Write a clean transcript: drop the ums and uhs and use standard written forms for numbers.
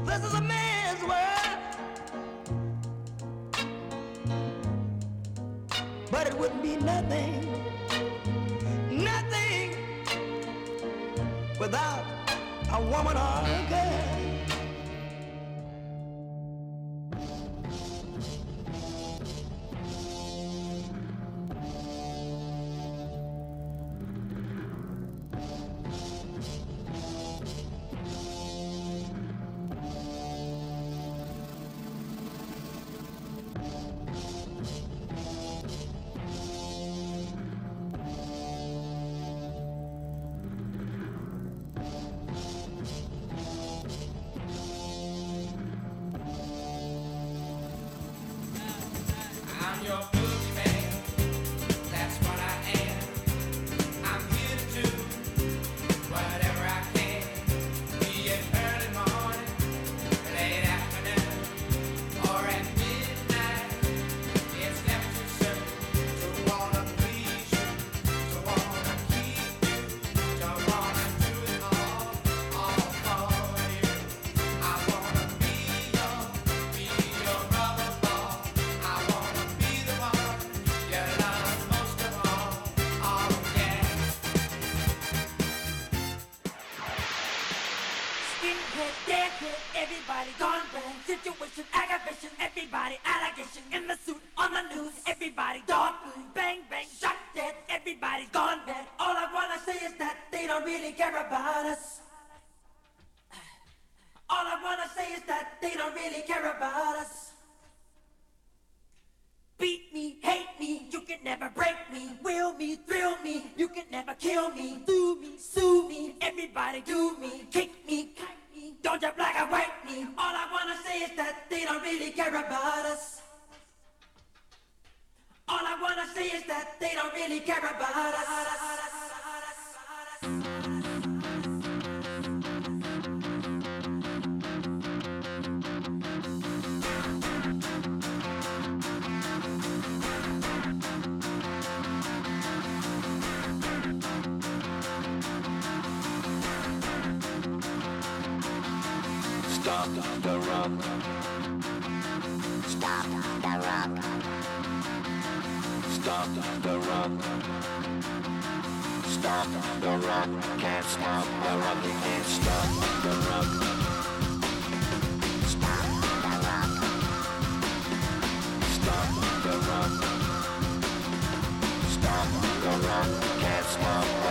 This is a man's world, but it wouldn't be nothing, nothing without a woman or a girl. Everybody gone bad. Situation, aggravation, everybody allegation. In the suit, on the news, everybody dog blue. Bang, bang, shot dead, everybody's gone bad. All I wanna say is that they don't really care about us. All I wanna say is that they don't really care about us. Beat me, hate me, you can never break me. Will me, thrill me, you can never kill me. Do me, sue me, everybody do me. Kick me, kite me, don't you black or white me. All I wanna say is that they don't really care about us. All I wanna say is that they don't really care about us. Stop the rock. Stop the rock. Stop the rock. Stop the rock. Can't stop the rock. You can't stop the rock. Stop the rock. Stop the rock. Stop the rock. Can't stop